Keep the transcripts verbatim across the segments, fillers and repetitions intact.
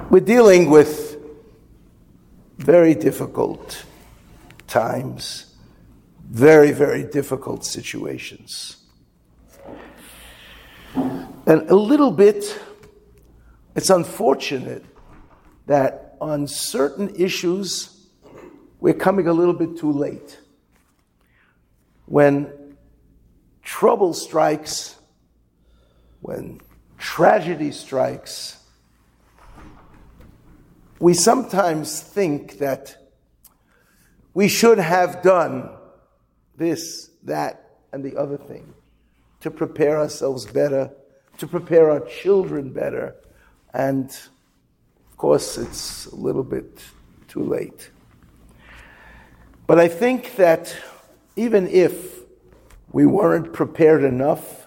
We're dealing with very difficult times, very, very difficult situations. And a little bit, it's unfortunate that on certain issues, we're coming a little bit too late. When trouble strikes, when tragedy strikes, we sometimes think that we should have done this, that, and the other thing to prepare ourselves better, to prepare our children better, and of course it's a little bit too late. But I think that even if we weren't prepared enough,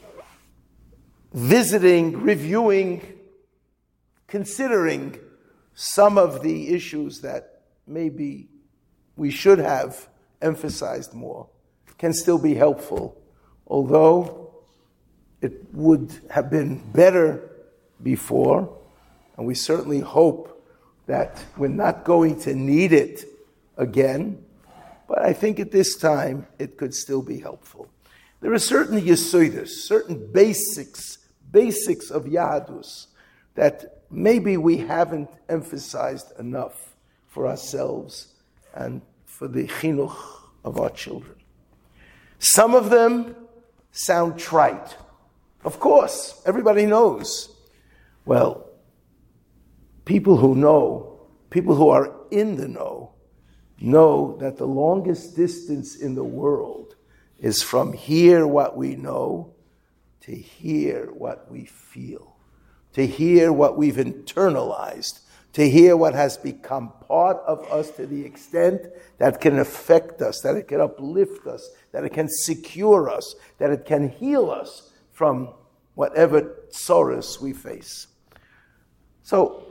visiting, reviewing, considering some of the issues that maybe we should have emphasized more can still be helpful, although it would have been better before, and we certainly hope that we're not going to need it again, but I think at this time it could still be helpful. There are certain yesodis, certain basics, basics of Yahadus that maybe we haven't emphasized enough for ourselves and for the chinuch of our children. Some of them sound trite. Of course, everybody knows. Well, people who know, people who are in the know, know that the longest distance in the world is from here what we know to hear what we feel, to hear what we've internalized, to hear what has become part of us to the extent that can affect us, that it can uplift us, that it can secure us, that it can heal us from whatever sorrows we face. So,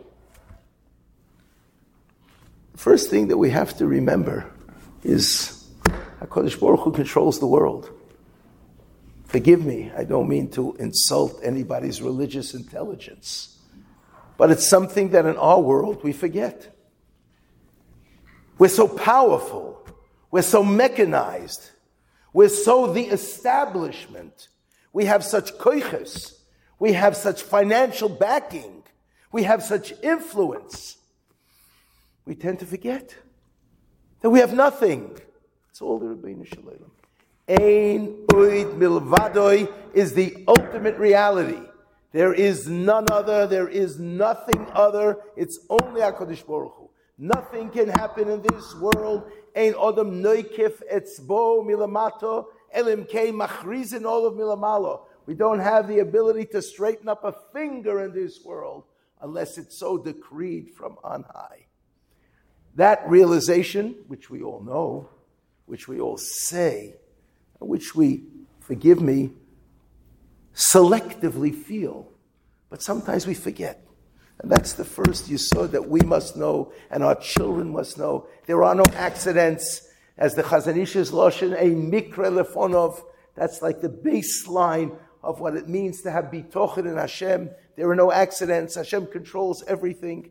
first thing that we have to remember is HaKadosh Baruch Hu controls the world. Forgive me, I don't mean to insult anybody's religious intelligence, but it's something that in our world we forget. We're so powerful, we're so mechanized, we're so the establishment, we have such koiches, we have such financial backing, we have such influence. We tend to forget that we have nothing. It's all the Rebbeinu Shalom. Ein oid milvadoi is the ultimate reality. There is none other. There is nothing other. It's only HaKadosh Baruch Hu. Nothing can happen in this world. Ein odam noikif etzbo milamato elim kei machrizin olav milamalo. We don't have the ability to straighten up a finger in this world unless it's so decreed from on high. That realization, which we all know, which we all say, which we, forgive me, selectively feel, but sometimes we forget. And that's the first yesod that we must know, and our children must know. There are no accidents. As the Chazon Ish's Lashon, a mikra lefonov, that's like the baseline of what it means to have bitochen in Hashem. There are no accidents. Hashem controls everything.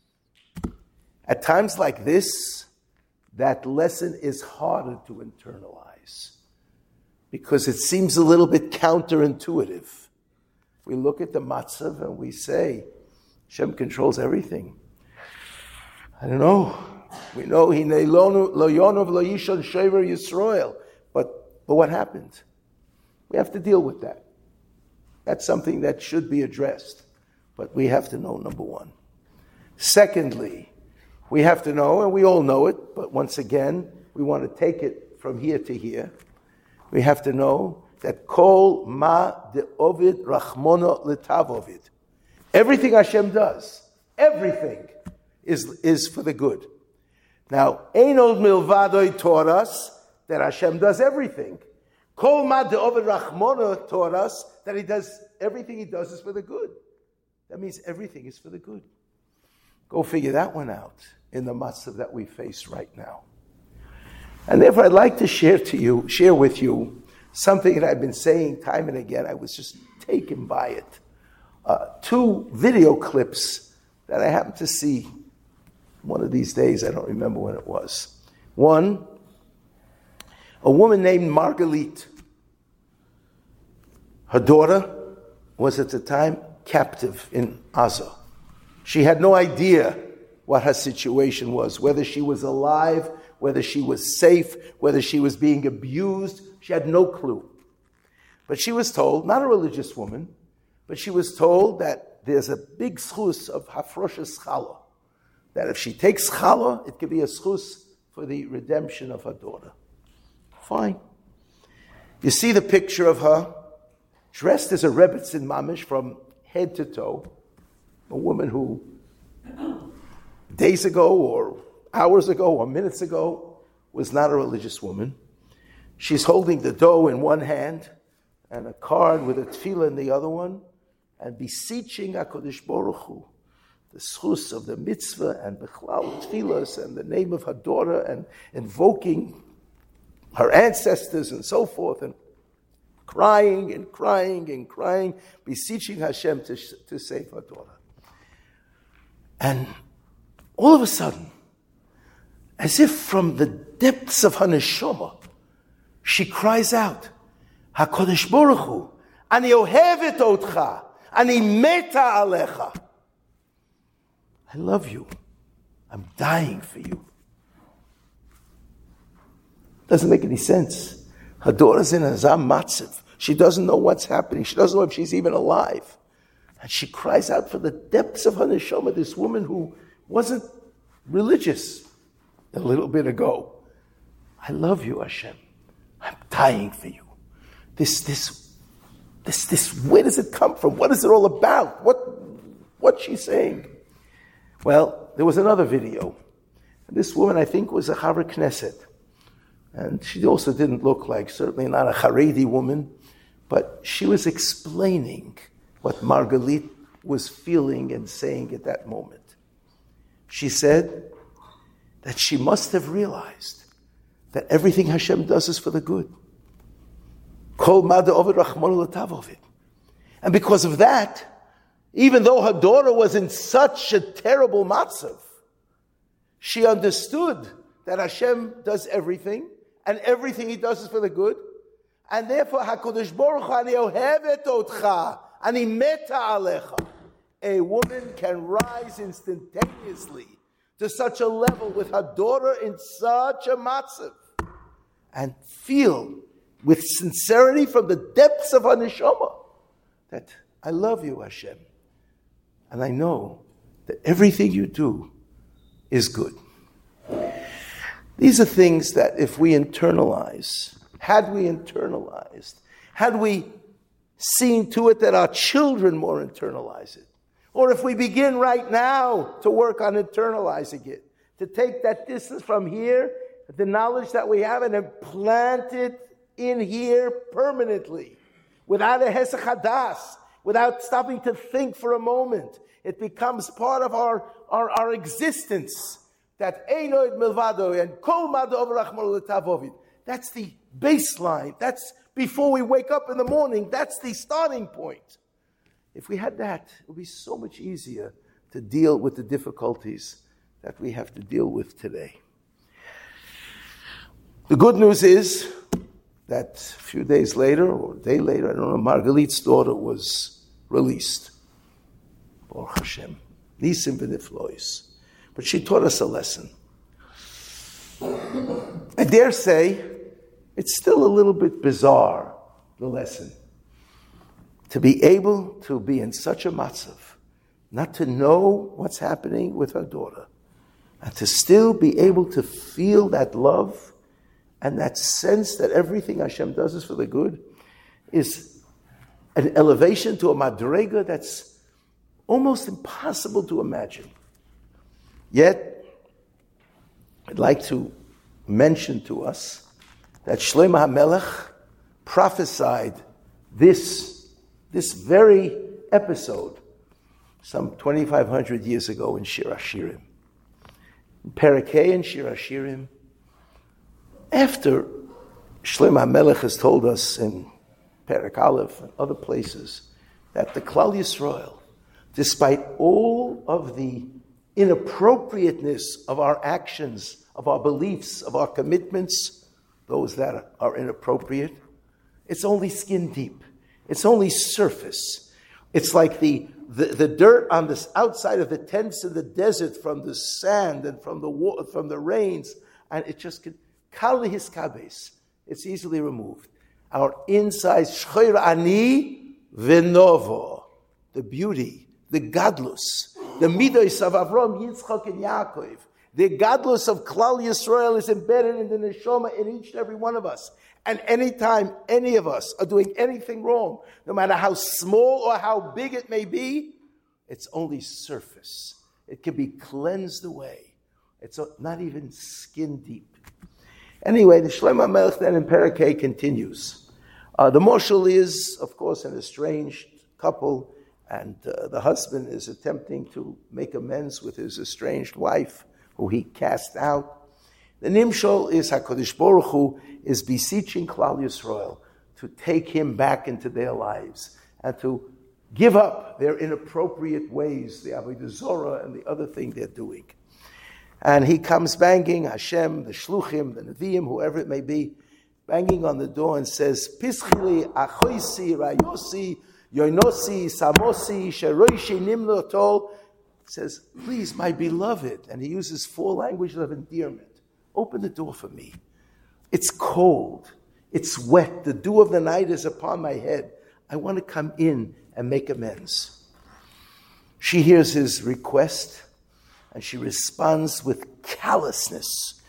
At times like this, that lesson is harder to internalize because it seems a little bit counterintuitive. We look at the matzav and we say, Hashem controls everything. I don't know. We know he lo yonov lo yishon shever Yisrael, but but what happened? We have to deal with that. That's something that should be addressed, but we have to know, number one. Secondly, we have to know, and we all know it, but once again, we want to take it from here to here. We have to know that kol ma de ovid rachmono letav ovid. Everything Hashem does, everything is, is for the good. Now, Ein Od Milvadoi taught us that Hashem does everything. Kol ma de ovid rachmono taught us that He does everything He does is for the good. That means everything is for the good. Go figure that one out in the matzav that we face right now. And therefore, I'd like to share to you, share with you something that I've been saying time and again. I was just taken by it. Uh, two video clips that I happened to see one of these days. I don't remember when it was. One, a woman named Margalit. Her daughter was at the time captive in Gaza. She had no idea what her situation was, whether she was alive, whether she was safe, whether she was being abused. She had no clue. But she was told, not a religious woman, but she was told that there's a big schus of hafroshes challah, that if she takes challah, it could be a schus for the redemption of her daughter. Fine. You see the picture of her, dressed as a Rebbetzin mamish from head to toe, a woman who days ago or hours ago or minutes ago was not a religious woman. She's holding the dough in one hand and a card with a tefillah in the other one, and beseeching HaKadosh Baruch Hu, the schus of the mitzvah and bechlal tefillahs and the name of her daughter, and invoking her ancestors and so forth, and crying and crying and crying, beseeching Hashem to, to save her daughter. And all of a sudden, as if from the depths of her neshama, she cries out, HaKadosh Baruch Hu, ani ohevet otcha, ani meta alecha. I love you. I'm dying for you. Doesn't make any sense. Her daughter's in a zam matziv. She doesn't know what's happening. She doesn't know if she's even alive. And she cries out for the depths of her neshama, this woman who wasn't religious a little bit ago. I love you, Hashem. I'm dying for you. This, this, this, this, where does it come from? What is it all about? What, what's she saying? Well, there was another video. This woman, I think, was a Chaver Knesset. And she also didn't look like, certainly not a Haredi woman, but she was explaining what Margalit was feeling and saying at that moment. She said that she must have realized that everything Hashem does is for the good. Kol mada ovid rachmanu l'tav ovid. And because of that, even though her daughter was in such a terrible matzav, she understood that Hashem does everything, and everything He does is for the good, and therefore HaKadosh Baruch Hu ani ohevet otcha, ani meta alecha. A woman can rise instantaneously to such a level with her daughter in such a matzav, and feel with sincerity from the depths of her neshama that I love you, Hashem, and I know that everything you do is good. These are things that if we internalize, had we internalized, had we seen to it that our children more internalize it, or if we begin right now to work on internalizing it, to take that distance from here, the knowledge that we have, and implant it in here permanently, without a hesach hadas, without stopping to think for a moment. It becomes part of our, our, our existence. That einoid milvado and kol mada over rachmanu l'tav ovid. That's the baseline. That's before we wake up in the morning. That's the starting point. If we had that, it would be so much easier to deal with the difficulties that we have to deal with today. The good news is that a few days later, or a day later, I don't know, Margalit's daughter was released. Baruch Hashem. Nisim v'niflois. But she taught us a lesson. I dare say it's still a little bit bizarre, the lesson. To be able to be in such a matzav, not to know what's happening with her daughter, and to still be able to feel that love and that sense that everything Hashem does is for the good, is an elevation to a madrega that's almost impossible to imagine. Yet, I'd like to mention to us that Shlomo HaMelech prophesied this, this very episode some twenty-five hundred years ago in Shir HaShirim. In Perek Hey in Shir HaShirim, after Shlomo HaMelech has told us in Perek Aleph and other places that the Klal Yisrael, despite all of the inappropriateness of our actions, of our beliefs, of our commitments, those that are inappropriate, it's only skin deep. It's only surface. It's like the, the, the dirt on the outside of the tents in the desert from the sand and from the water, from the rains, and it just can, kal hiskabes. It's easily removed. Our inside, shchoir ani v'novo, the beauty, the gadlus, the midos of Avram, Yitzchak, and Yaakov, the gadlus of Klal Yisrael is embedded in the neshama in each and every one of us. And anytime any of us are doing anything wrong, no matter how small or how big it may be, it's only surface. It can be cleansed away. It's not even skin deep. Anyway, the Shlomo Melech then in Parakeh continues. Uh, the moshel is, of course, an estranged couple, and uh, the husband is attempting to make amends with his estranged wife, who he cast out. The nimshol is HaKadosh Baruch Hu is beseeching Klal Yisrael to take him back into their lives and to give up their inappropriate ways, the Avodah Zorah and the other thing they're doing. And he comes banging, Hashem, the Shluchim, the Nevi'im, whoever it may be, banging on the door and says, Pischili, Achoisi, Rayosi, Yoinosi, Samosi, Sheroishi, Nimno Tol. Says, please, my beloved. And he uses four languages of endearment. Open the door for me. It's cold. It's wet. The dew of the night is upon my head. I want to come in and make amends. She hears his request, and she responds with callousness.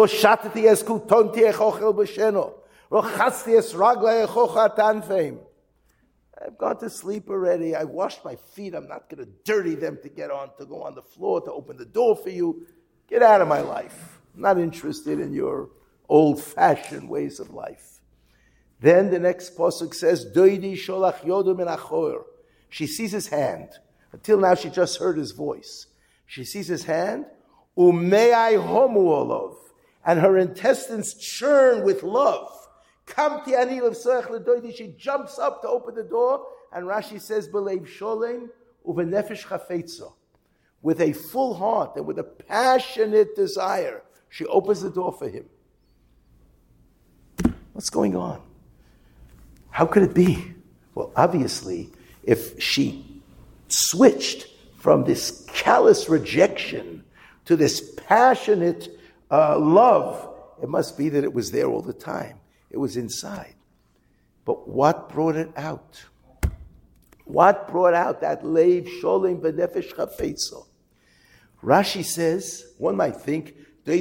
I've gone to sleep already. I washed my feet. I'm not going to dirty them to get on, to go on the floor, to open the door for you. Get out of my life. I'm not interested in your old-fashioned ways of life. Then the next pasuk says, Doidi sholach yodu min achor. She sees his hand. Until now, she just heard his voice. She sees his hand, umeai homu olov, and her intestines churn with love. Kamti ani levsoech ledoidi. She jumps up to open the door, and Rashi says, Belev sholem uvenefesh chafetzo. With a full heart and with a passionate desire, she opens the door for him. What's going on? How could it be? Well, obviously, if she switched from this callous rejection to this passionate uh, love, it must be that it was there all the time. It was inside. But what brought it out? What brought out that leiv sholem v'nefesh chafetzo? Rashi says, one might think,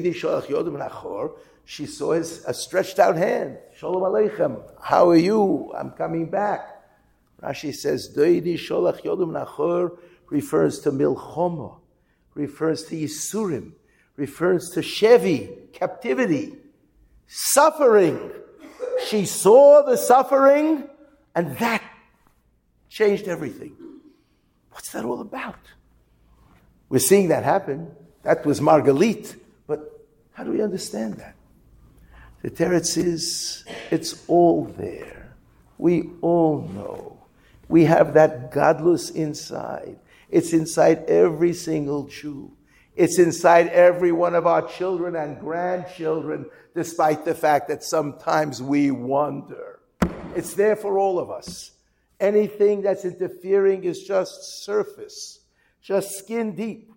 she saw his, a stretched out hand. Shalom Aleichem. How are you? I'm coming back. Rashi says, Doidi Sholach Yodum Nachor refers to Milchoma, refers to Yisurim, refers to Shevi, captivity, suffering. She saw the suffering, and that changed everything. What's that all about? We're seeing that happen. That was Margalit. But how do we understand that? The Teretz is, it's all there. We all know. We have that gadlus inside. It's inside every single Jew. It's inside every one of our children and grandchildren, despite the fact that sometimes we wonder. It's there for all of us. Anything that's interfering is just surface, just skin deep.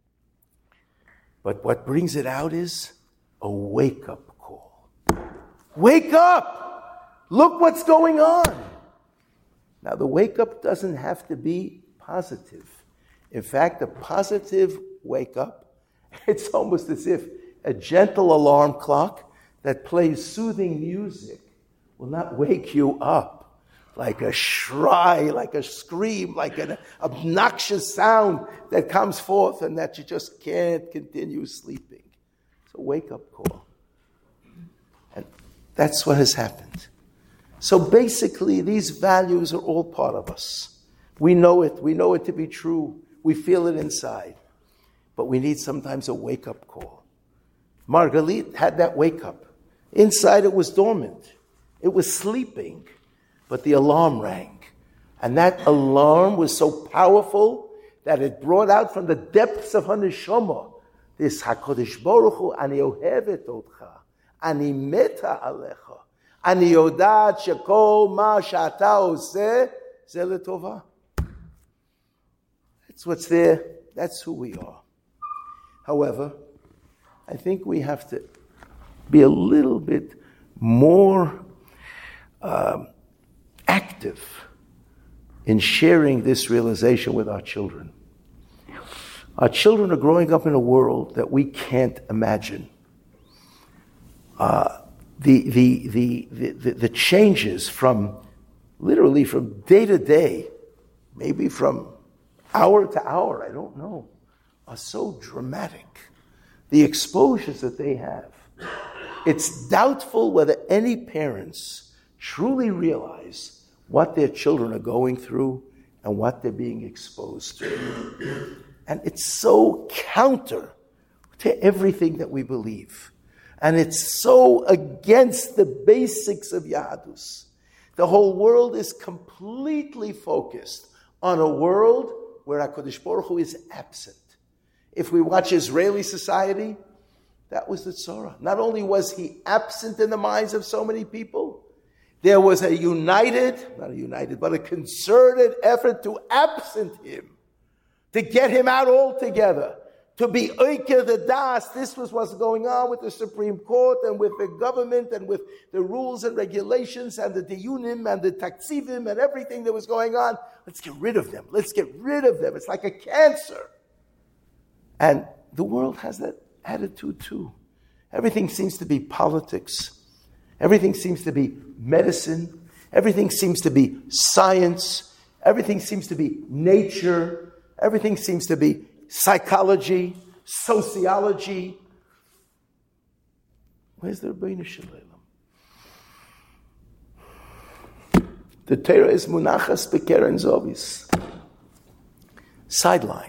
But what brings it out is a wake-up call. Wake up! Look what's going on! Now, the wake-up doesn't have to be positive. In fact, a positive wake-up, it's almost as if a gentle alarm clock that plays soothing music will not wake you up like a shry, like a scream, like an obnoxious sound that comes forth and that you just can't continue sleeping. It's a wake-up call. And that's what has happened. So basically, these values are all part of us. We know it. We know it to be true. We feel it inside. But we need sometimes a wake-up call. Margalit had that wake-up. Inside it was dormant. It was sleeping. But the alarm rang. And that alarm was so powerful that it brought out from the depths of Haneshama, this HaKadosh Baruch Hu, ani ohevet otcha, ani meta alecha, ani yodat shekol ma she'ata oseh ze letova. That's what's there. That's who we are. However, I think we have to be a little bit more um, active in sharing this realization with our children. Our children are growing up in a world that we can't imagine. Uh, the, the, the, the, the changes from, literally from day to day, maybe from hour to hour, I don't know, are so dramatic. The exposures that they have. It's doubtful whether any parents truly realize what their children are going through and what they're being exposed to. And it's so counter to everything that we believe. And it's so against the basics of Yahadus. The whole world is completely focused on a world where HaKadosh Baruch Hu is absent. If we watch Israeli society, that was the tzara. Not only was he absent in the minds of so many people, there was a united, not a united, but a concerted effort to absent him, to get him out altogether, to be oike the das. This was what's going on with the Supreme Court and with the government and with the rules and regulations and the diyunim and the taksivim and everything that was going on. Let's get rid of them. Let's get rid of them. It's like a cancer. And the world has that attitude too. Everything seems to be politics. Everything seems to be medicine. Everything seems to be science. Everything seems to be nature. Everything seems to be psychology, sociology. Where's the Rebbeinu Shalom? The Torah is munachas bekeren zovis. Sidelined.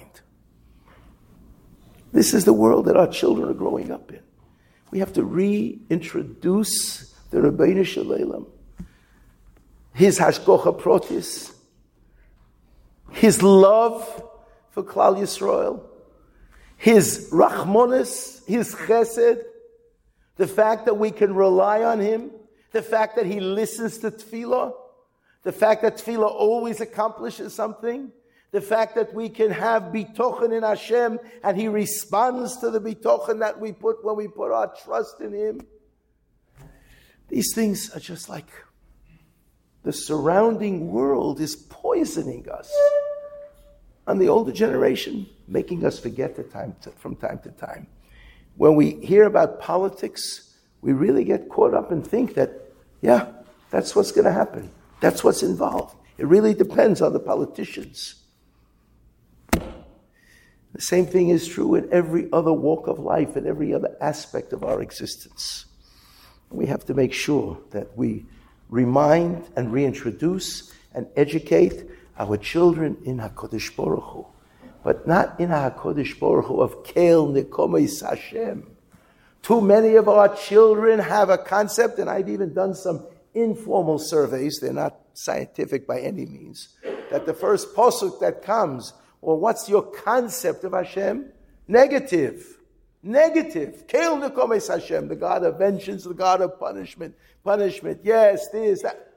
This is the world that our children are growing up in. We have to reintroduce the Rebbeinu Shalom, his hashgocha protis, his love for Klal Yisrael, his rachmonis, his chesed, the fact that we can rely on him, the fact that he listens to tefillah, the fact that tefillah always accomplishes something, the fact that we can have bitochen in Hashem and he responds to the bitochen that we put when we put our trust in him. These things are just like the surrounding world is poisoning us. And the older generation, making us forget the time to, from time to time. When we hear about politics, we really get caught up and think that, yeah, that's what's going to happen. That's what's involved. It really depends on the politicians. The same thing is true in every other walk of life, in every other aspect of our existence. We have to make sure that we remind and reintroduce and educate our children in HaKadosh Baruch Hu, but not in HaKadosh Baruch Hu of Kel Nekomis Hashem. Too many of our children have a concept, and I've even done some informal surveys, they're not scientific by any means, that the first posuk that comes, or what's your concept of Hashem? Negative. Negative. Kel Nekomis Hashem, the God of vengeance, the God of punishment. Punishment, yes, this, that.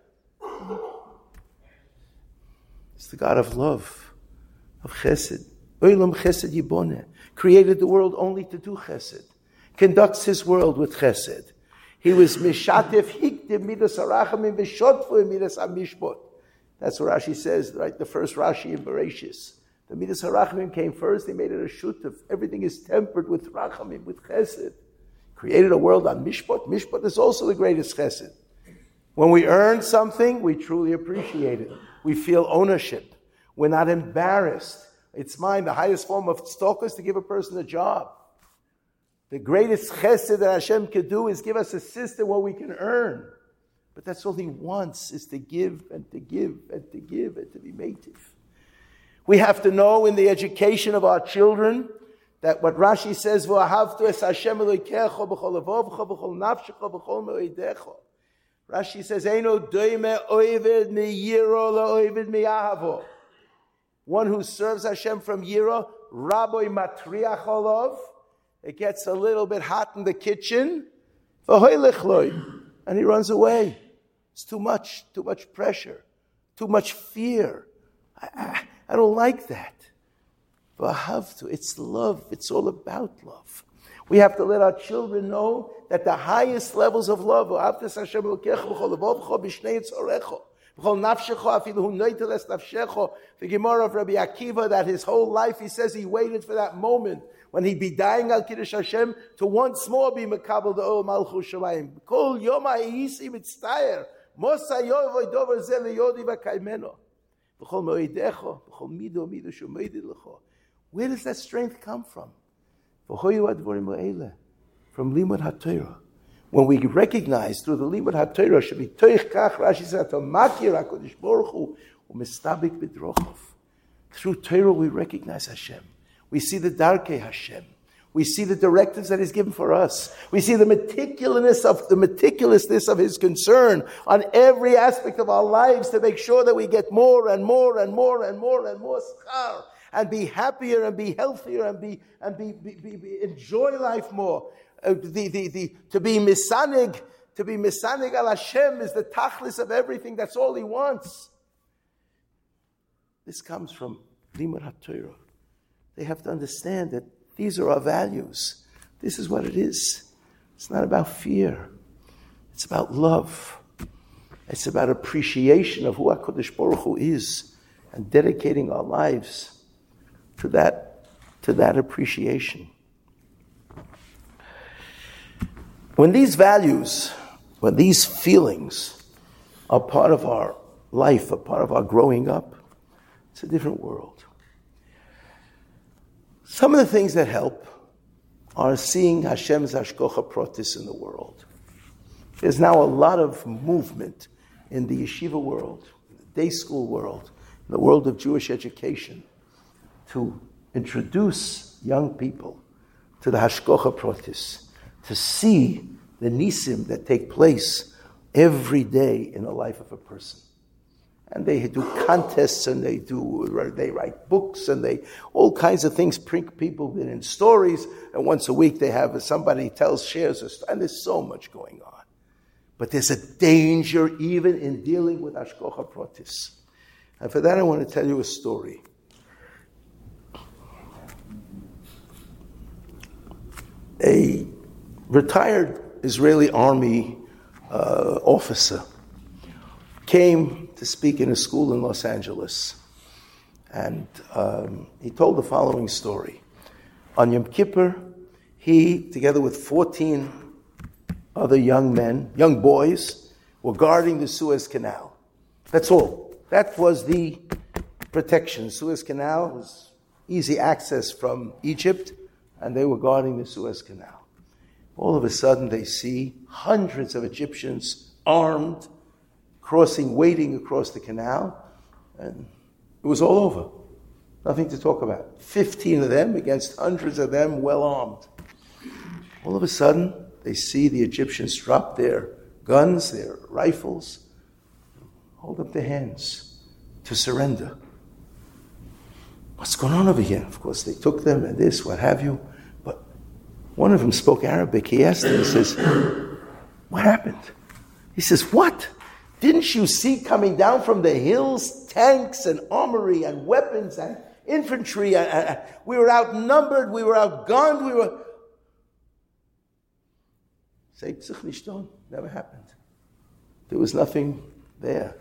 It's the God of love, of chesed. Olam chesed yiboneh. Created the world only to do chesed. Conducts his world with chesed. He was mishatef hikdim midas harachamim v'shotfu midas amishbot. That's what Rashi says, right? The first Rashi in Bereshis. The midas harachamim came first. They made it a shutuf. Everything is tempered with rachamim, with chesed. Created a world on mishpot. Mishpot is also the greatest chesed. When we earn something, we truly appreciate it. We feel ownership. We're not embarrassed. It's mine. The highest form of tzedakah is to give a person a job. The greatest chesed that Hashem could do is give us a system where we can earn. But that's all he wants, is to give and to give and to give and to be meitiv. We have to know in the education of our children that what Rashi says, V'ahavtu es Hashem Elokecha b'chol levavcha b'chol nafshecha b'chol me'odecha. Rashi says, Eino doime oived mi yiro lo oived mi ahavo. one who serves Hashem from Yira, Rabbi Matriach Olav. It gets a little bit hot in the kitchen, and he runs away. It's too much, too much pressure, too much fear. I, I, I don't like that. But I have to. It's love. It's all about love. We have to let our children know that the highest levels of love are the Gemara of Rabbi Akiva, that his whole life, he says, he waited for that moment when he'd be dying al Kiddush Hashem to once more be Mekabel the Ol Malchus Shamayim. Kol Yom Ha'isi Mitztayer Mosa Yovoy Dover Zel Yodi V'Kaimeno V'Chol Moedecho V'Chol Mido Mido Shomeidid L'Cho. Where does that strength come from? From Limud HaTorah. When we recognize through the Limud HaTorah, should be Toich Kach, Rashi says, Makir HaKadosh Baruch Hu, U'Mistabik B'Drochav. Through Torah we recognize Hashem. We see the Darkei Hashem. We see the directives that He's given for us. We see the meticulousness of the meticulousness of His concern on every aspect of our lives to make sure that we get more and more and more and more and more schar, and be happier and be healthier and be and be, be, be, be enjoy life more. Uh, the, the, the, to be misanig, to be misanig al Hashem is the tachlis of everything. That's all He wants. This comes from Limud HaTorah. They have to understand that these are our values. This is what it is. It's not about fear. It's about love. It's about appreciation of who HaKadosh Baruch Hu is and dedicating our lives to that, to that appreciation. When these values, when these feelings are part of our life, a part of our growing up, it's a different world. Some of the things that help are seeing Hashem's Hashkocha Protis in the world. There's now a lot of movement in the yeshiva world, in the day school world, in the world of Jewish education, to introduce young people to the Hashkocha Protis, to see the nisim that take place every day in the life of a person. And they do contests, and they do they write books, and they all kinds of things. Print people in stories, and once a week they have somebody tells shares a story, and there's so much going on. But there's a danger even in dealing with Hashkocha Protis, and for that I want to tell you a story. A retired Israeli army uh, officer came to speak in a school in Los Angeles. And um, he told the following story. On Yom Kippur, he, together with fourteen other young men, young boys, were guarding the Suez Canal. That's all. That was the protection. Suez Canal was easy access from Egypt, and they were guarding the Suez Canal. All of a sudden, they see hundreds of Egyptians armed, crossing, wading across the canal, and it was all over. Nothing to talk about. Fifteen of them against hundreds of them, well armed. All of a sudden, they see the Egyptians drop their guns, their rifles, hold up their hands to surrender. What's going on over here? Of course, they took them and this, what have you. But one of them spoke Arabic. He asked them, he says, what happened? He says, what? Didn't you see coming down from the hills tanks and armory and weapons and infantry? And, and, we were outnumbered, we were outgunned, we were... Never happened. There was nothing there.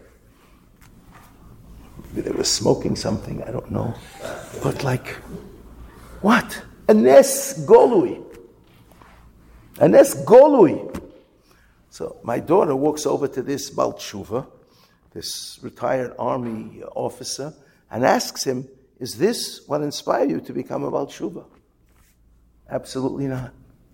Maybe they were smoking something, I don't know. But like, what? A nes golui. A nes golui. So my daughter walks over to this Bal Tshuva, this retired army officer, and asks him, is this what inspired you to become a Bal Tshuva? Absolutely not.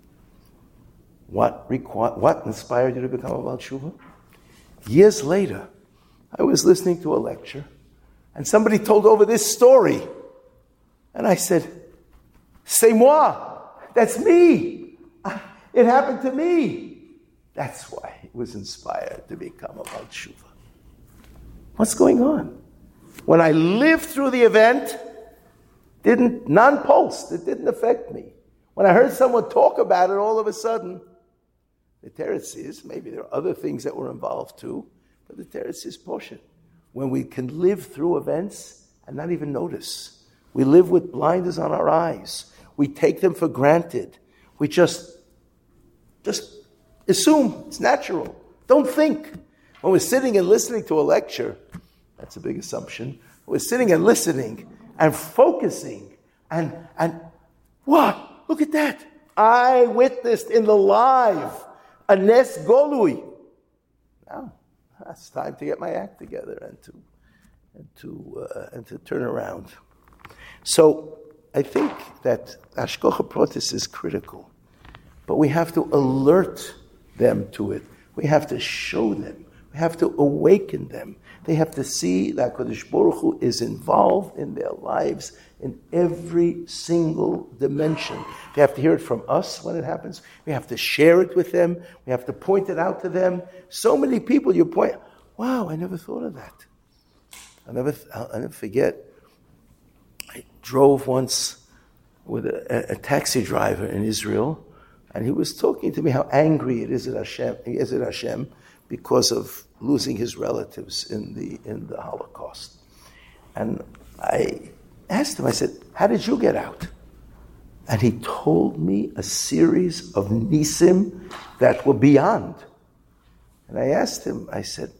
What, requ- what inspired you to become a Bal Tshuva? Years later, I was listening to a lecture, and somebody told over this story. And I said, c'est moi. That's me. It happened to me. That's why he was inspired to become a Bal Tshuva. What's going on? when I lived through the event, didn't, non-pulsed, it didn't affect me. When I heard someone talk about it, all of a sudden, the teretz is, maybe there are other things that were involved too, but the teretz is poshut. When we can live through events and not even notice. We live with blinders on our eyes. We take them for granted. We just, just assume it's natural. Don't think. When we're sitting and listening to a lecture, that's a big assumption. We're sitting and listening and focusing and, and what? Look at that. I witnessed in the live a Nes Golui. Now, it's time to get my act together and to and to uh, and to turn around. So I think that Hashgacha Pratis is critical, but we have to alert them to it. We have to show them. We have to awaken them. They have to see that HaKadosh Baruch Hu is involved in their lives in every single dimension. They have to hear it from us when it happens. We have to share it with them. We have to point it out to them. So many people you point, wow, I never thought of that. I'll never, I'll never forget. I drove once with a, a taxi driver in Israel, and he was talking to me how angry it is at Hashem, he is at Hashem because of losing his relatives in the in the Holocaust. And I asked him, I said, how did you get out? And he told me a series of nisim that were beyond. And I asked him, I said,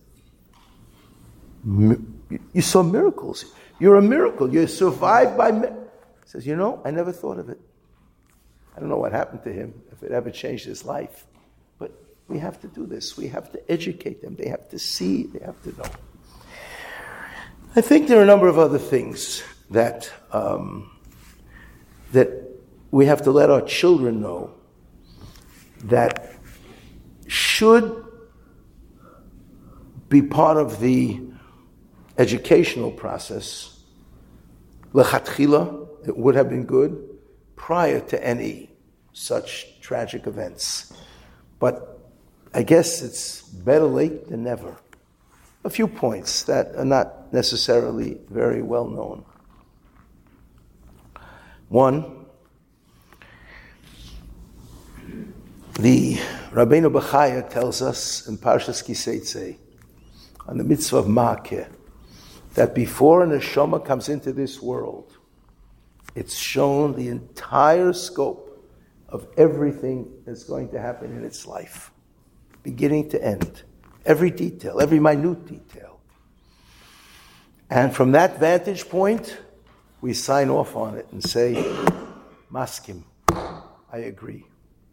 you saw miracles. You're a miracle. You survived by miracles. He says, you know, I never thought of it. I don't know what happened to him, if it ever changed his life. But we have to do this. We have to educate them. They have to see. They have to know. I think there are a number of other things that um, that we have to let our children know that should be part of the educational process. Lechatchila, it would have been good prior to any such tragic events. But I guess it's better late than never. A few points that are not necessarily very well known. One, the Rabbeinu Bechaya tells us in Parshas Kiseitze, on the mitzvah of Ma'akeh, that before an neshama comes into this world, it's shown the entire scope of everything that's going to happen in its life, beginning to end. Every detail, every minute detail. And from that vantage point, we sign off on it and say, Maskim, I agree.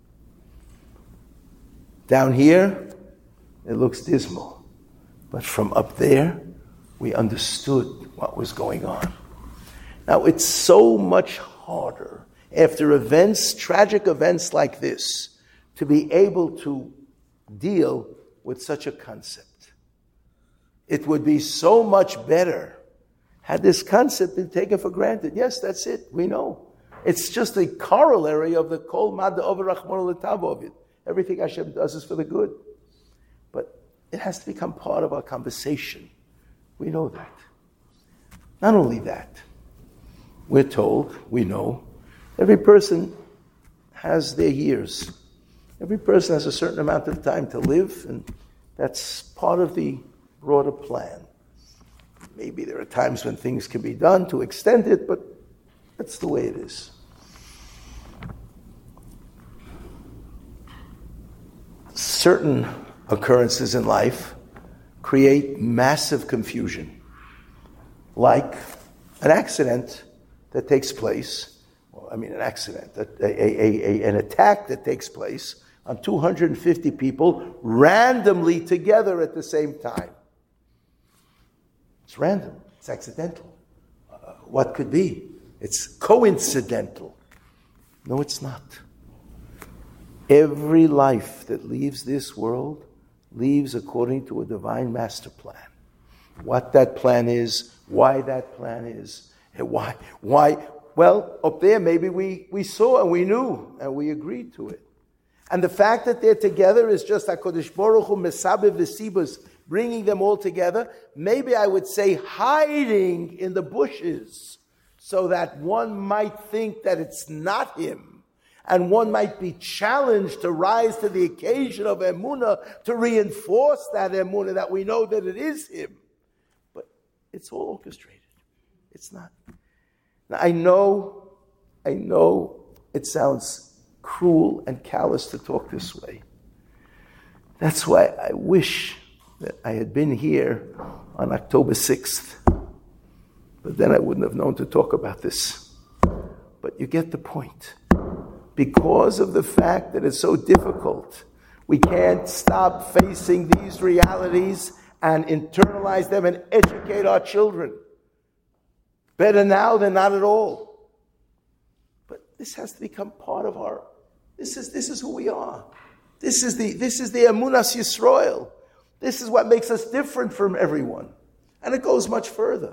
Down here, it looks dismal. But from up there, we understood what was going on. Now, it's so much harder after events, tragic events like this, to be able to deal with such a concept. It would be so much better had this concept been taken for granted. Yes, that's it. We know. It's just a corollary of the Kol Mada Over Rachmano L'Tavo. Everything Hashem does is for the good. But it has to become part of our conversation. We know that. Not only that, we're told, we know, every person has their years. Every person has a certain amount of time to live, and that's part of the broader plan. Maybe there are times when things can be done to extend it, but that's the way it is. Certain occurrences in life create massive confusion, like an accident that takes place, well, I mean an accident, a, a, a, a, an attack that takes place on two hundred fifty people randomly together at the same time. It's random. It's accidental. Uh, what could be? It's coincidental. No, it's not. Every life that leaves this world leaves according to a divine master plan. What that plan is, why that plan is, and why, why, well, up there maybe we, we saw and we knew and we agreed to it. And the fact that they're together is just HaKadosh Baruch Hu Mesabev V'Sibas bringing them all together. Maybe I would say hiding in the bushes so that one might think that it's not him. And one might be challenged to rise to the occasion of emunah, to reinforce that emunah, that we know that it is him. But it's all orchestrated. It's not. Now, I know, I know it sounds cruel and callous to talk this way. That's why I wish that I had been here on October sixth. But then I wouldn't have known to talk about this. But you get the point. Because of the fact that it's so difficult, we can't stop facing these realities and internalize them and educate our children. Better now than not at all. But this has to become part of our, this is this is who we are. This is the this is the Emunas Yisrael. This is what makes us different from everyone. And it goes much further.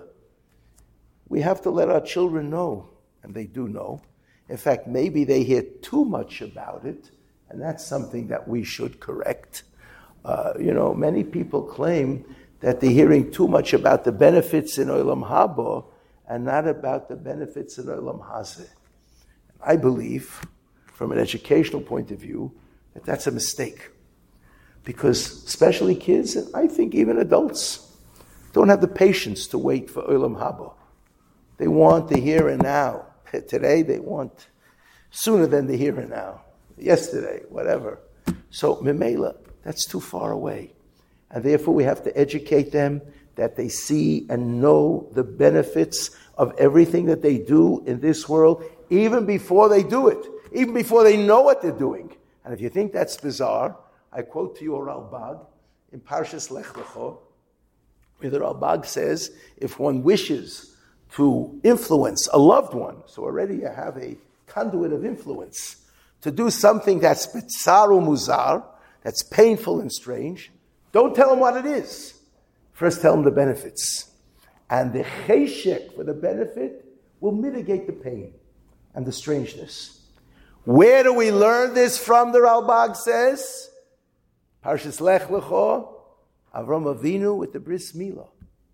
We have to let our children know, and they do know. In fact, maybe they hear too much about it, and that's something that we should correct. Uh, you know, many people claim that they're hearing too much about the benefits in Olam Haba and not about the benefits in Olam Hazeh. I believe, from an educational point of view, that that's a mistake. Because especially kids, and I think even adults, don't have the patience to wait for Olam Haba. They want the here and now. Today they want sooner than the here and now. Yesterday, whatever. So, Memela, that's too far away. And therefore we have to educate them that they see and know the benefits of everything that they do in this world, even before they do it, even before they know what they're doing. And if you think that's bizarre, I quote to you Ralbag in Parshas Lech Lecho, where the Ralbag says, if one wishes to influence a loved one, so already you have a conduit of influence, to do something that's bitzaru muzar, that's painful and strange, don't tell them what it is. First tell them the benefits. And the cheshek for the benefit will mitigate the pain and the strangeness. Where do we learn this from, the Ralbag says? Parshas Lech Lecho, Avram Avinu with the bris milah.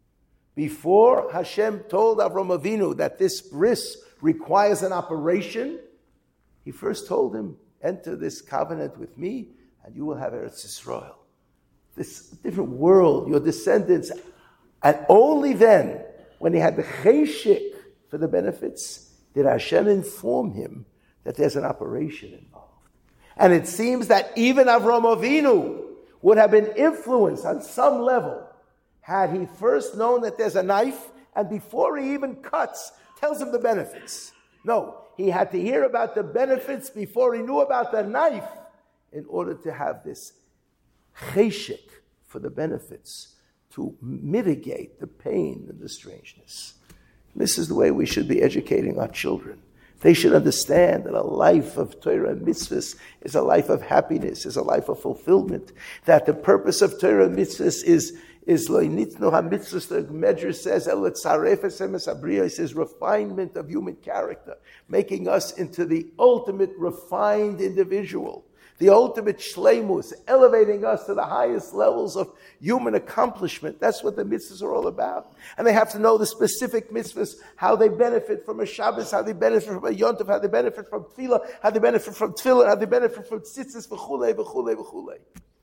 Before Hashem told Avram Avinu that this bris requires an operation, he first told him, enter this covenant with me and you will have Eretz Yisrael. This different world, your descendants. And only then, when he had the cheshik for the benefits, did Hashem inform him that there's an operation involved. And it seems that even Avram Avinu would have been influenced on some level had he first known that there's a knife, and before he even cuts, tells him the benefits. No, he had to hear about the benefits before he knew about the knife in order to have this cheshik for the benefits, to mitigate the pain and the strangeness. This is the way we should be educating our children. They should understand that a life of Torah and mitzvahs is a life of happiness, is a life of fulfillment. That the purpose of Torah and mitzvahs is is lo'nitnu ha-mitzvahs. The Medrash says, El tzaref esem es habriya. It says refinement of human character, making us into the ultimate refined individual, the ultimate shleimus, elevating us to the highest levels of human accomplishment. That's what the mitzvahs are all about. And they have to know the specific mitzvahs, how they benefit from a Shabbos, how they benefit from a Yontif, how they benefit from Tefillah, how they benefit from Tefillah, how they benefit from Tzitzis, v'chulei, v'chulei, v'chulei.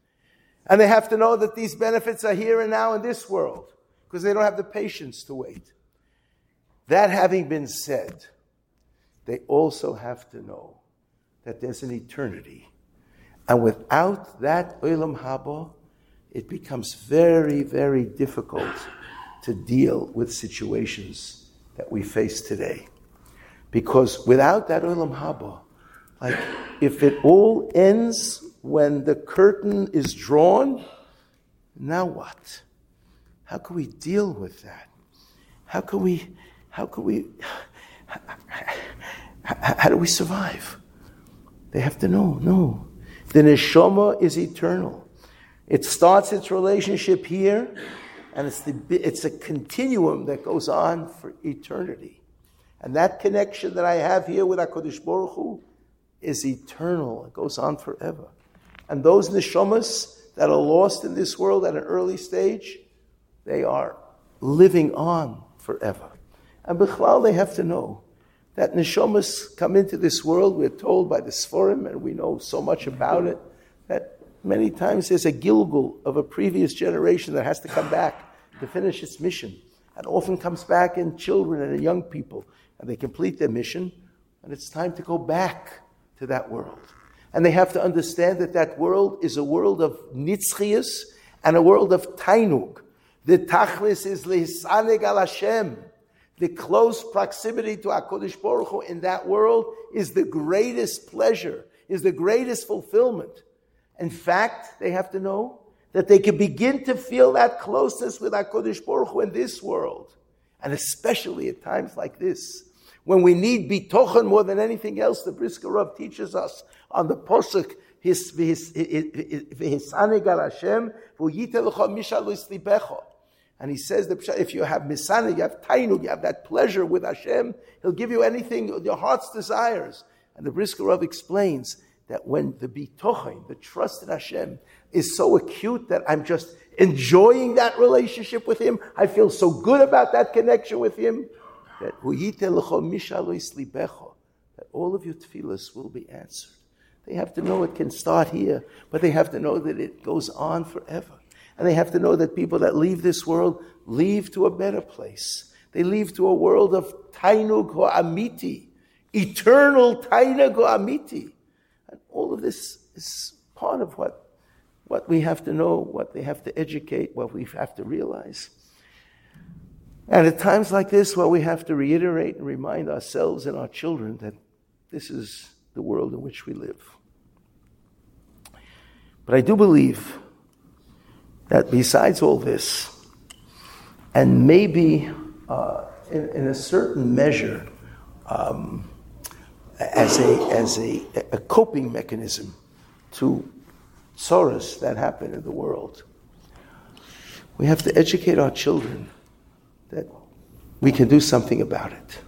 And they have to know that these benefits are here and now in this world, because they don't have the patience to wait. That having been said, they also have to know that there's an eternity. And without that Olam Haba, it becomes very, very difficult to deal with situations that we face today. Because without that Olam Haba, like if it all ends when the curtain is drawn, now what? How can we deal with that? How can we, how can we, how, how, how do we survive? They have to know, no. The neshama is eternal. It starts its relationship here, and it's the it's a continuum that goes on for eternity. And that connection that I have here with HaKadosh Baruch Hu is eternal. It goes on forever. And those neshamas that are lost in this world at an early stage, they are living on forever. And bichlal, they have to know that neshamas come into this world, we're told by the Sforim, and we know so much about it, that many times there's a gilgul of a previous generation that has to come back to finish its mission. And often comes back in children and in young people, and they complete their mission, and it's time to go back to that world. And they have to understand that that world is a world of nitzchias and a world of tainug. The tachlis is lihisaneg al Hashem. The close proximity to HaKadosh Baruch Hu in that world is the greatest pleasure, is the greatest fulfillment. In fact, they have to know that they can begin to feel that closeness with HaKadosh Baruch Hu in this world. And especially at times like this, when we need bitochen more than anything else. The Brisker Rav teaches us on the posuk, his v'hisaneg al Hashem v'yiteh lecha mishal l'slibecha. And he says that if you have misana, you have tainug, you have that pleasure with Hashem, He'll give you anything your heart's desires. And the Brisker Rav explains that when the bitochen, the trust in Hashem, is so acute that I'm just enjoying that relationship with Him, I feel so good about that connection with Him, that that all of your tefillas will be answered. They have to know it can start here, but they have to know that it goes on forever. And they have to know that people that leave this world leave to a better place. They leave to a world of tainug ha'amiti, eternal tainug ha'amiti. And all of this is part of what, what we have to know, what they have to educate, what we have to realize. And at times like this, well, we have to reiterate and remind ourselves and our children that this is the world in which we live. But I do believe that besides all this, and maybe uh, in, in a certain measure, um, as a as a, a coping mechanism to sorrows that happen in the world, we have to educate our children that we can do something about it.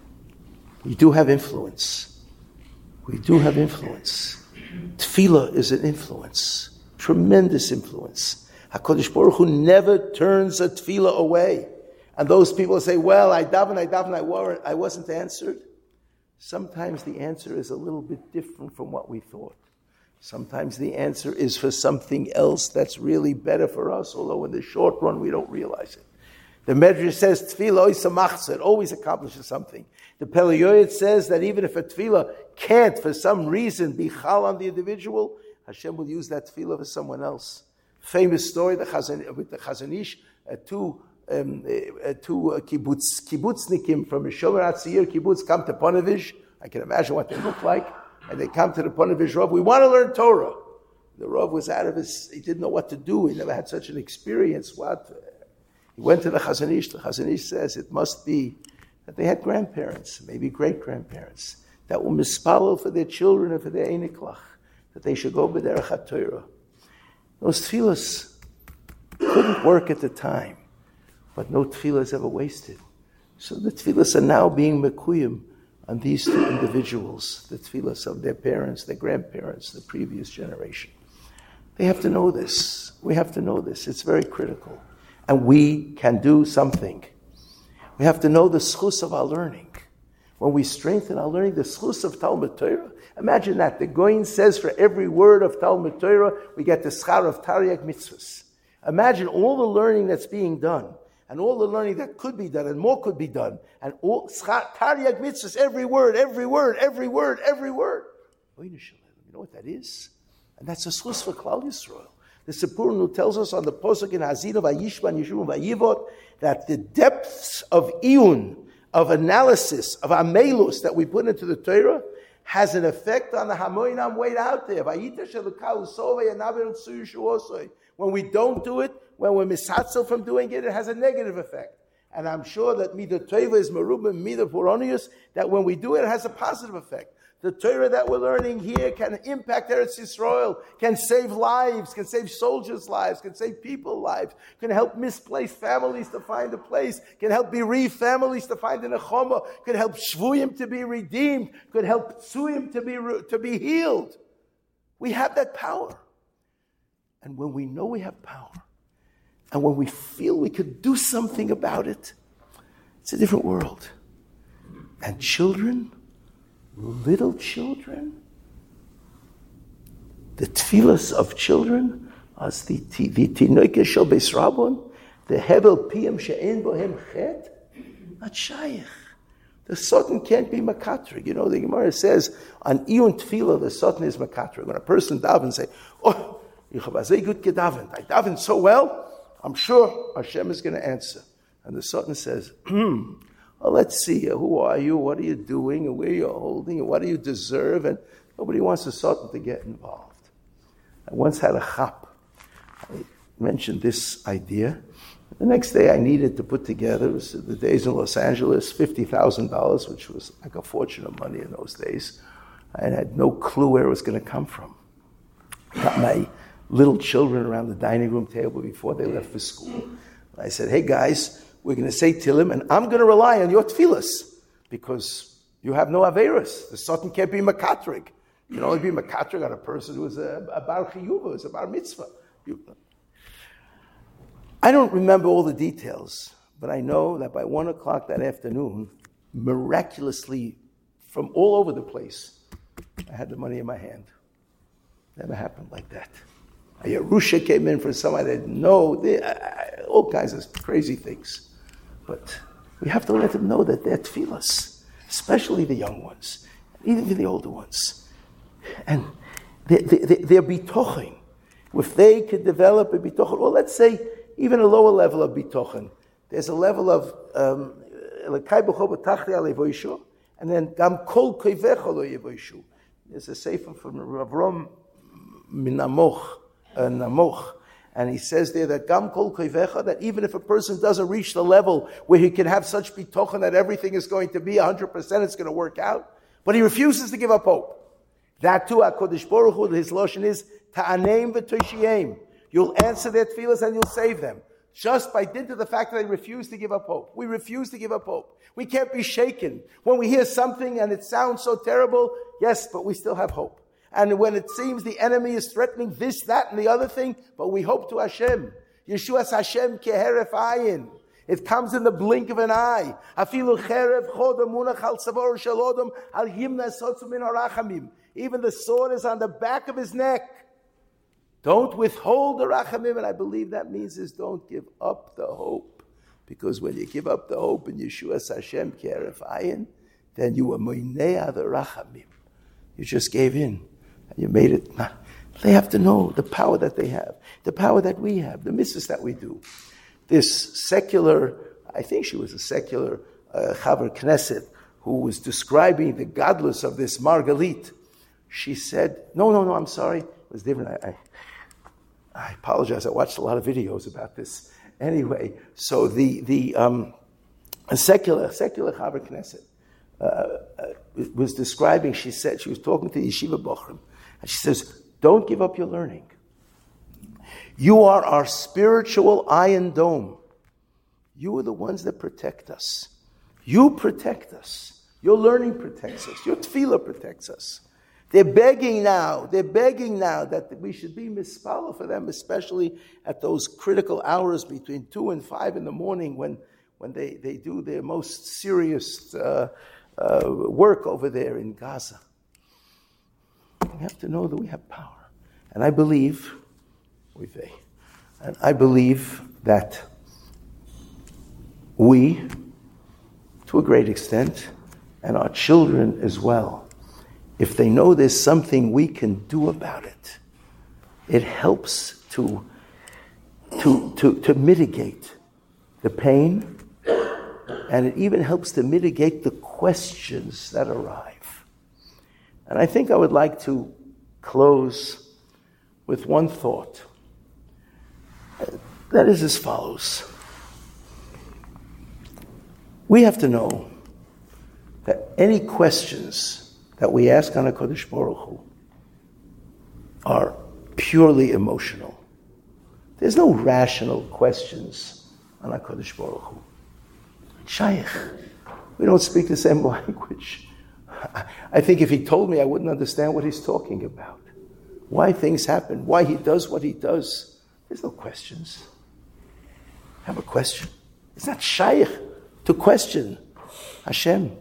We do have influence. We do have influence. Tefillah is an influence, tremendous influence. HaKadosh Baruch Hu never turns a tefillah away. And those people say, well, I daven, I daven, I weren't, I wasn't answered. Sometimes the answer is a little bit different from what we thought. Sometimes the answer is for something else that's really better for us, although in the short run we don't realize it. The Medrash says, tefillah is a machzor, it always accomplishes something. The Pele Yoetz says that even if a tefillah can't, for some reason, be chal on the individual, Hashem will use that tefillah for someone else. Famous story the Chazan, with the Chazon Ish, uh, two, um, uh, two uh, kibbutz, kibbutznikim from a Shomer Hatzir kibbutz come to Ponevezh. I can imagine what they look like. And they come to the Ponevezh Rav. We want to learn Torah. The Rav was out of his, he didn't know what to do. He never had such an experience. What? He went to the Chazon Ish. The Chazon Ish says it must be that they had grandparents, maybe great-grandparents, that were mispalel for their children and for their einiklach, that they should go b'derech HaTorah. Those tefillahs couldn't work at the time, but no tefillah is ever wasted. So the tefillahs are now being mekuyim on these two individuals, the tefillahs of their parents, their grandparents, the previous generation. They have to know this. We have to know this. It's very critical. And we can do something. We have to know the schus of our learning. When we strengthen our learning, the schus of Talmud Torah, imagine that. The Goyin says for every word of Talmud Torah, we get the schar of Taryag mitzvahs. Imagine all the learning that's being done, and all the learning that could be done, and more could be done, and all schar, Taryag mitzvahs, every word, every word, every word, every word. You know what that is? And that's a schus for Klal Yisrael. The Sipurnu tells us on the Posuk in Hazino Vayishban Yeshuvim Vayivot that the depths of iyun, of analysis, of amelus that we put into the Torah has an effect on the hamoinam way out there. When we don't do it, when we're mishatzel from doing it, it has a negative effect. And I'm sure that midah tova is merubim midah poronius, that when we do it, it has a positive effect. The Torah that we're learning here can impact Eretz Yisrael, can save lives, can save soldiers' lives, can save people's lives, can help misplaced families to find a place, can help bereaved families to find a nechama, can help shvuyim to be redeemed, could help psuim to be, to be healed. We have that power. And when we know we have power, and when we feel we could do something about it, it's a different world. And children, little children, the tefillas of children, as the tinoike shel beis rabon, the hevel piyam she'en bohem chet, not shaykh. The Satan can't be makatrig. You know, the Gemara says, on iyun tefillah, the Satan is makatrig. When a person davens, say, oh, ich habe sehr gut gedavent. I davened so well, I'm sure Hashem is going to answer. And the Satan says, hmm, well, let's see, who are you, what are you doing, and where you're holding, and what do you deserve? And nobody wants the Satan to get involved. I once had a chap. I mentioned this idea. The next day I needed to put together, it was the days in Los Angeles, fifty thousand dollars, which was like a fortune of money in those days. I had no clue where it was going to come from. Got my little children around the dining room table before they left for school. I said, hey guys, we're going to say Tillim, and I'm going to rely on your tefillas, because you have no Averis. The Satan can't be Makatrig. You can only be Makatrig on a person who is a, a Bar Chiyuva, who is a Bar Mitzvah. You, I don't remember all the details, but I know that by one o'clock that afternoon, miraculously, from all over the place, I had the money in my hand. Never happened like that. A Yerusha came in for somebody that didn't know, they, uh, all kinds of crazy things. But we have to let them know that they're tefillas, especially the young ones, even the older ones. And they, they, they're bitochen. If they could develop a bitochen, well, let's say, even a lower level of bitochen. There's a level of um, and then gam kol koivecha lo yevoishu. There's a sefer from Avram Minamoch, uh, Namoch, and he says there that gam kol koivecha, that even if a person doesn't reach the level where he can have such bitochen that everything is going to be one hundred percent, it's going to work out, but he refuses to give up hope. That too, HaKadosh Baruch Hu, his lotion is ta'aneim v'toshiyim. You'll answer their tefillas and you'll save them. Just by dint of the fact that they refuse to give up hope. We refuse to give up hope. We can't be shaken. When we hear something and it sounds so terrible, yes, but we still have hope. And when it seems the enemy is threatening this, that, and the other thing, but we hope to Hashem. Yeshua's Hashem keheref ayin. It comes in the blink of an eye. Afilu cherev chod munach al tzavor shalodom al yimna sotzu min harachamim. Even the sword is on the back of his neck. Don't withhold the rachamim, and I believe that means is don't give up the hope. Because when you give up the hope in Yeshua's Hashem keheref ayin, then you were moinea the rachamim. You just gave in, and you made it. Not, they have to know the power that they have, the power that we have, the mitzvahs that we do. This secular, I think she was a secular uh, Chaver Knesset, who was describing the godless of this Margalit. She said, no, no, no, I'm sorry. It was different. I, I, I apologize. I watched a lot of videos about this. Anyway, so the the um, a secular secular Chaver Knesset uh, uh, was describing. She said she was talking to Yeshiva Bochrim, and she says, "Don't give up your learning. You are our spiritual iron dome. You are the ones that protect us. You protect us. Your learning protects us. Your tefillah protects us." They're begging now, they're begging now that we should be mispala for them, especially at those critical hours between two and five in the morning when, when they, they do their most serious uh, uh, work over there in Gaza. We have to know that we have power. And I believe, and I believe that we, to a great extent, and our children as well, if they know there's something we can do about it, it helps to, to, to, to mitigate the pain, and it even helps to mitigate the questions that arrive. And I think I would like to close with one thought. That is as follows. We have to know that any questions that we ask on HaKadosh Baruch Hu are purely emotional. There's no rational questions on HaKadosh Baruch Hu. Shaykh, we don't speak the same language. I think if he told me, I wouldn't understand what he's talking about. why things happen, why he does what he does. There's no questions. Have a question. It's not shaykh to question Hashem.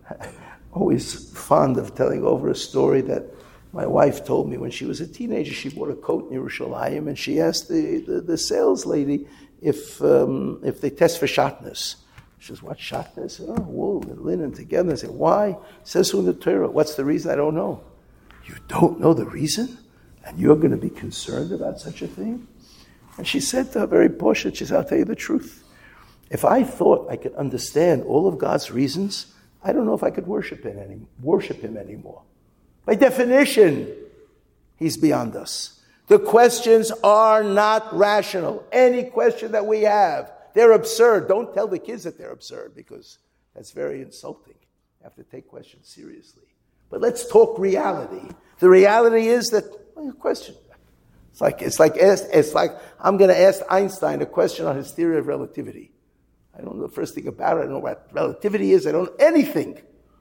Always fond of telling over a story that my wife told me when she was a teenager. She bought a coat in Yerushalayim, and she asked the, the, the sales lady if um, if they test for shatnez. She says, what shatnez? Oh, wool and linen together. I said, why? It says so in the Torah. What's the reason? I don't know. You don't know the reason? And you're going to be concerned about such a thing? And she said to her very poshut, she said, I'll tell you the truth. If I thought I could understand all of God's reasons, I don't know if I could worship him, any, worship him anymore. By definition, he's beyond us. The questions are not rational. Any question that we have, they're absurd. Don't tell the kids that they're absurd, because that's very insulting. You have to take questions seriously. But let's talk reality. The reality is that, well, question. It's like it's like it's like I'm going to ask Einstein a question on his theory of relativity. I don't know the first thing about it. I don't know what relativity is. I don't know anything.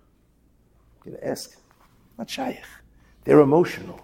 I'm going to ask. Not shaykh. They're emotional.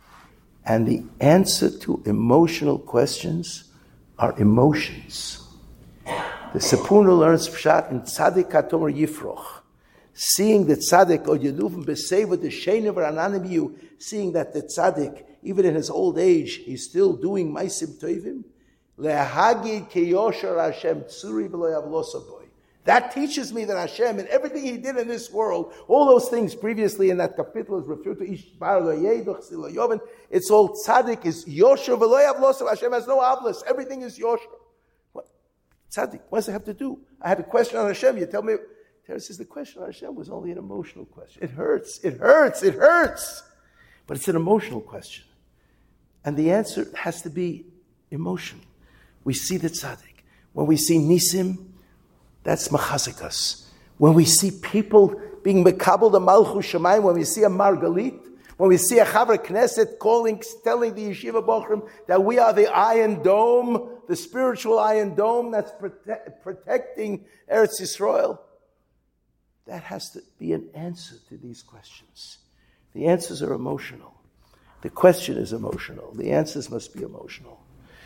And the answer to emotional questions are emotions. The Sepuna learns Pshat in Tzadik Katomer Yifroch. Seeing the Tzadik, or Yeduvim Beseva, the Sheinav Rananibiyu, seeing that the Tzadik, even in his old age, he's still doing Maisim Tovim. Lehagid Keyosher Hashem Tsuri V'lo Yavlosaboy. That teaches me that Hashem, and everything he did in this world, all those things previously in that kapitel is referred to, Ish Bar Lo Yeduch Silo Yoven, it's all Tzadik, is Yosher V'lo Yavlosaboy. Hashem has no avlos. Everything is Yosher. What? Tzadik, what does it have to do? I had a question on Hashem, you tell me. Terry says the question on Hashem was only an emotional question. It hurts, it hurts, it hurts. But it's an emotional question. And the answer has to be emotion. We see the tzaddik. When we see nisim, that's machazikas. When we see people being mekabel the malchus shamayim, when we see a margalit, when we see a chaver knesset calling, telling the yeshiva bochrim that we are the iron dome, the spiritual iron dome that's prote- protecting Eretz Yisrael, that has to be an answer to these questions. The answers are emotional. The question is emotional. The answers must be emotional.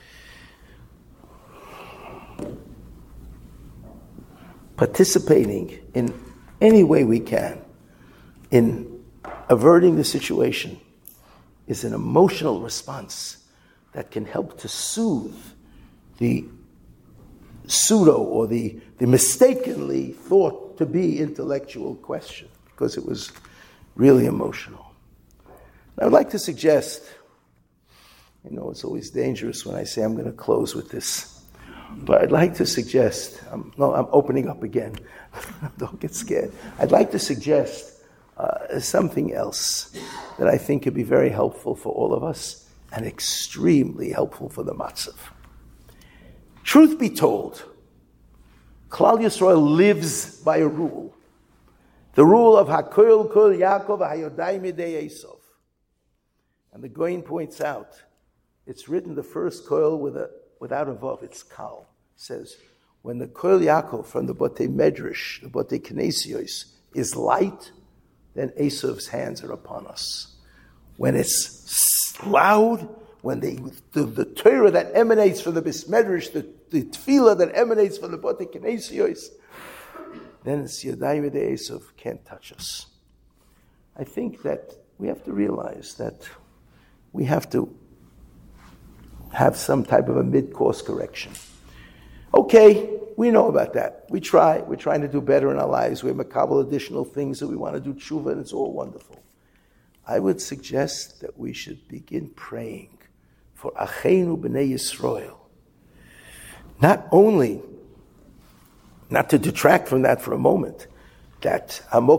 Participating in any way we can in averting the situation is an emotional response that can help to soothe the pseudo or the, the mistakenly thought to be intellectual question, because it was really emotional. I would like to suggest, you know, it's always dangerous when I say I'm going to close with this, but I'd like to suggest, um, no, I'm opening up again. Don't get scared. I'd like to suggest uh, something else that I think could be very helpful for all of us and extremely helpful for the matzav. Truth be told, Klal Yisrael lives by a rule. The rule of Hakoil Kol Yaakov Hayodai Midei Esav. And the Goyin points out, it's written the first Koil with a, without a Vav, it's Kal. It says, when the Koil Yaakov from the Botei Medrash, the Botei Knesios, is light, then Esav's hands are upon us. When it's loud, when the, the, the Torah that emanates from the Bismedrash, the, the Tefillah that emanates from the Botei Knesios, then it's Yadayim Midei Esav can't touch us. I think that we have to realize that we have to have some type of a mid-course correction. Okay, we know about that. We try. We're trying to do better in our lives. We have a couple additional things that we want to do tshuva, and it's all wonderful. I would suggest that we should begin praying for Acheinu B'nai Yisrael. Not only, not to detract from that for a moment, that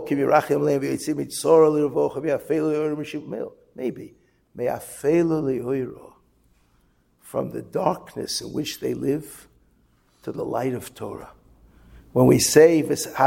maybe from the darkness in which they live to the light of Torah. When we say,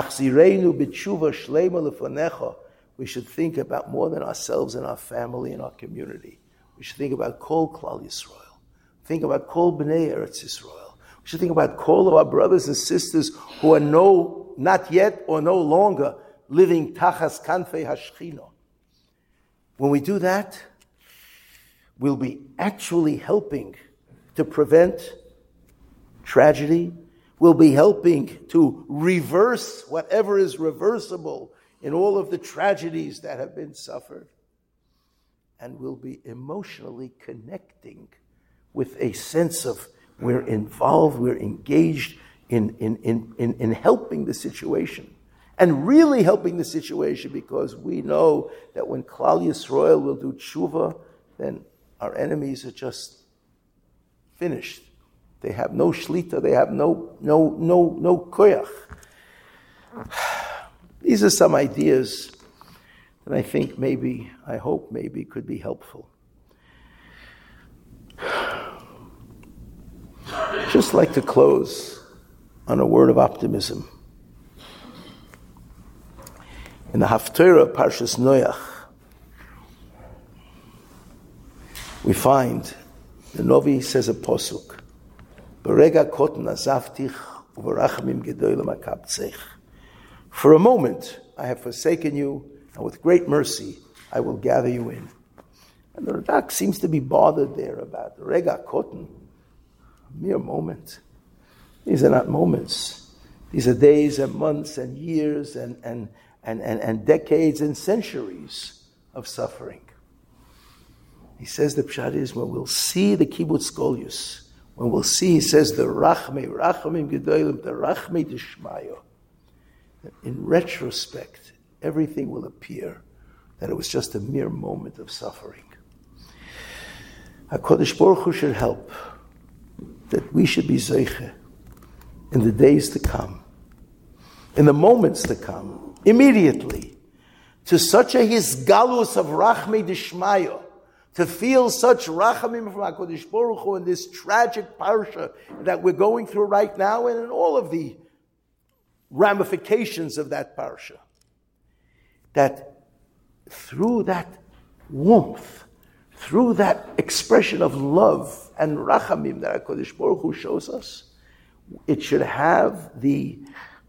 we should think about more than ourselves and our family and our community. We should think about Kol Klal Yisrael. Think about Kol B'nai Eretz Yisrael. We should think about Kol of our brothers and sisters who are no, not yet or no longer living Tachas Kanfei Hashchino. When we do that, We'll be actually helping to prevent tragedy. We'll be helping to reverse whatever is reversible in all of the tragedies that have been suffered. And we'll be emotionally connecting with a sense of we're involved, we're engaged in, in, in, in, in helping the situation. And really helping the situation, because we know that when Klal Yisrael will do tshuva, then our enemies are just finished. They have no shlita, they have no no no no koyach. These are some ideas that I think maybe, I hope maybe could be helpful. Just like to close on a word of optimism. In the Haftarah Parshas Noach, we find the Novi says a posuk. Berega koten azavtich uverachmim gedolim akabtzech. For a moment I have forsaken you, and with great mercy I will gather you in. And the Radak seems to be bothered there about rega koten, a mere moment. These are not moments. These are days and months and years and and and and, and decades and centuries of suffering. He says the pshat is when we'll see the kibbutz golius, when we'll see, he says, the rachmei, rachamim gedolim, the rachmei dishmayo. In retrospect, everything will appear that it was just a mere moment of suffering. HaKadosh Baruch Hu should help that we should be zeiche in the days to come, in the moments to come, immediately, to such a hisgalus of rachmei dishmayo, to feel such rachamim from HaKadosh Baruch Hu in this tragic parsha that we're going through right now, and in all of the ramifications of that parsha. That through that warmth, through that expression of love and rachamim that HaKadosh Baruch Hu shows us, it should have the,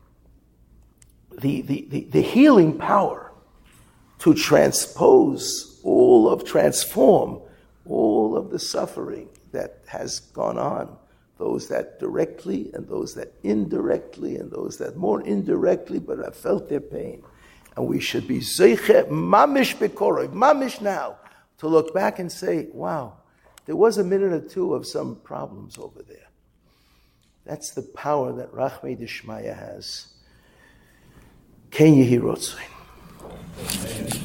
the, the, the, the healing power to transpose all of, transform all of the suffering that has gone on, those that directly and those that indirectly and those that more indirectly but have felt their pain. And we should be zeiche mamish bekoroi, mamish now, to look back and say, wow, there was a minute or two of some problems over there. That's the power that Rachmei Dishmaya has. Ken Yehi Rotzoin.